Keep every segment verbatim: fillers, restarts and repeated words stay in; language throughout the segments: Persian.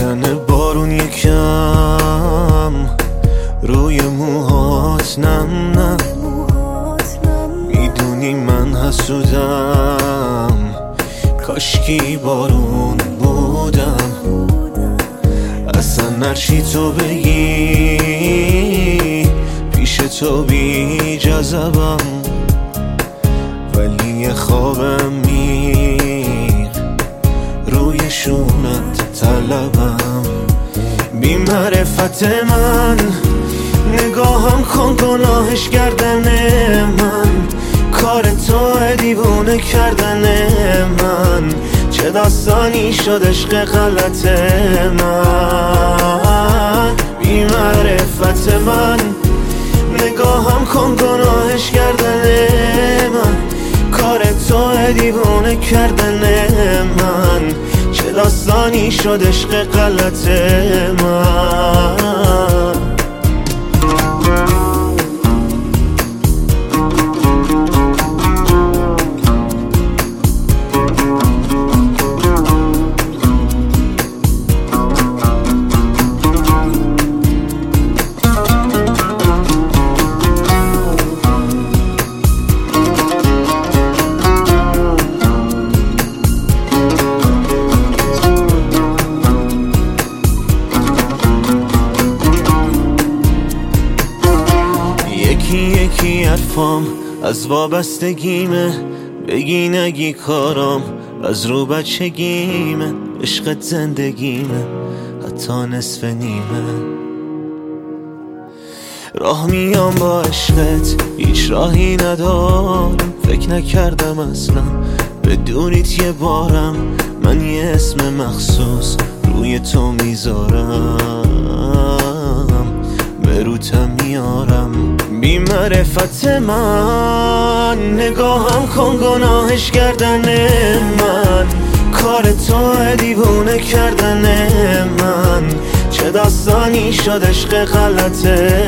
میزنه بارون یکم روی موهات نم نم. میدونی من حسودم، کاشکی بارون بودم. اصلا هرچی تو بگی پیش تو بی جذبم، ولی یه خوابم میر روی شونت طلبم. بی معرفت من نگاهم کن گناهش کردن من، کار تو دیوونه کردن من. چه داستانی شد عشق غلط من. بی معرفت من نگاهم کن گناهش کردن من، کار تو دیوونه کردن من. چه داستانی شد عشق غلط من. یکی یکی حرفام از وابستگیمه، بگی نگی کارام از رو بچگیمه. عشقت زندگیمه حتی نصف نیمه. راه میام با عشقت هیچ راهی ندارم، فکر نکردم اصلا بدونیت یه بارم من یه اسم مخصوص روی تو میذارم، به روتم میارم. بی معرفت من نگاهم کن گناهش کردن من، کار تو دیوونه کردن من. چه داستانی شد عشق غلط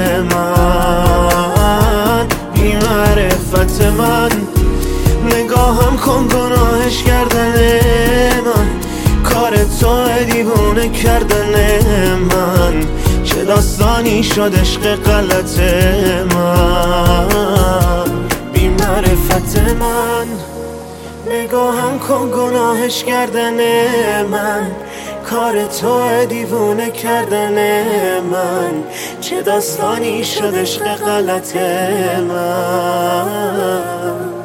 من. بی معرفت من نگاهم کن گناهش کردن من، کار تو دیوونه کردن من. چه داستانی شد عشق غلط من. بی معرفت من نگاهم کن گناهش کردن من، کار تو دیوونه کردن من. چه داستانی شد عشق غلط من.